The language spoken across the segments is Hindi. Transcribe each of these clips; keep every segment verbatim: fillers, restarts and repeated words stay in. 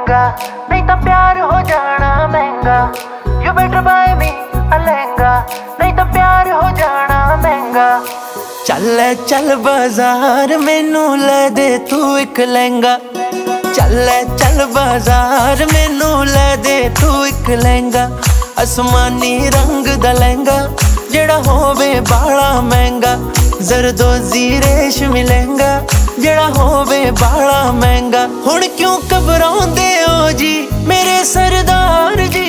लहंगा, नहीं तो प्यार हो जाना महंगा। You better buy me a lehenga, नहीं तो प्यार हो जाना महंगा। चल चल बाजार मैनू ले दे तू एक लहंगा, चल चल बाजार मैनू ले दे तू एक लहंगा। आसमानी रंग दा लहंगा जेड़ा होवे बाला महंगा, जरदोजी रेशमी लहंगा जेड़ा होवे बाला महंगा। हुण क्यों घबराउंदे हो जी मेरे सरदार जी,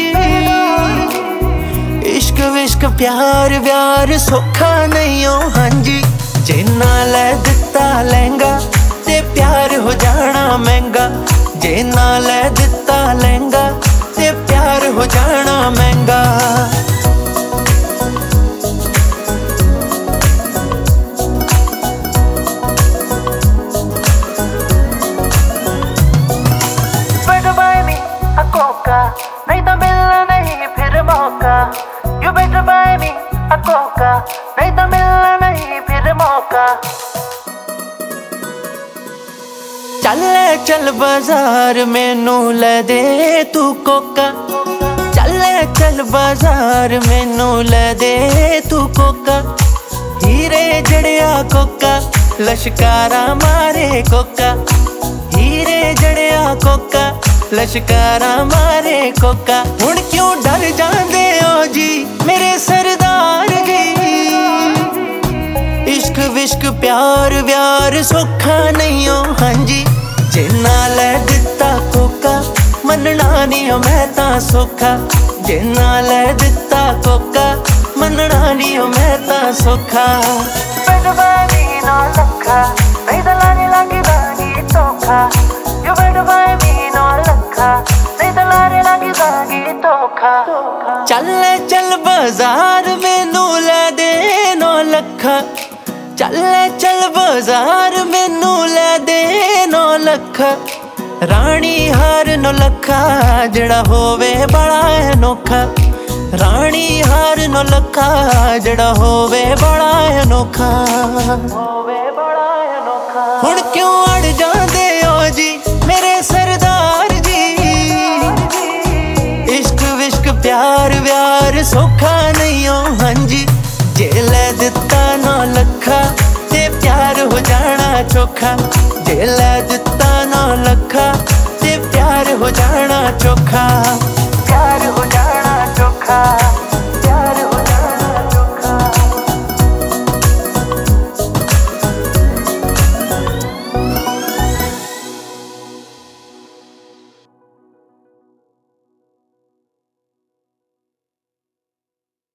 इश्क विश्क प्यार व्यार सौखा नहीं हो हाँ जी। जे ना ले दिता लहंगा ते प्यार हो जाना महंगा, जे ना ले दिता लहंगा ते प्यार हो जाना महंगा। नहीं तो मिलना नहीं फिर मौका। You better buy me a coca, नहीं तो मिलना नहीं फिर मौका। चल चल बाजार मैनू ले दे तू कोका, चल चल बाजार मैनू ले दे तू कोका। हीरे जड़िया कोका लश्कारा मारे कोका, हीरे जड़िया कोका लश्कारा मारे कोका। हुण क्यों डर जांदे हो जी मेरे सरदार जी, इश्क विश्क प्यार व्यार सौखा नहीं हो हाँ जी। जे ना ले दिता कोका मनना नहीं हो मैं तां सौखा, जे ना ले दिता कोका मनना नहीं हो मैं तां सौखा। better buy me no लखा, नहीं तो लाने लगी बागी धोखा। You better buy me no लखा, नहीं तो लाने लगी बागी धोखा। चल चल बाजार मैनू ले दे नौ लखा, चल चल बाजार मैनू ले दे नौ लखा। रानी हार नौ लखा जड़ा होवे बड़ा अनोखा, रानी हार नौ लखा जड़ा होवे बड़ा अनोखा। हुण क्यों अड़ जांदे हो जी मेरे सरदार जी, इश्क विश्क प्यार व्यार सौखा नहीं हो हाँ जी। जे ले दिता नौ लखा ते प्यार हो जाना चोखा, जे ले दिता नौ लखा ते प्यार हो जाना चोखा।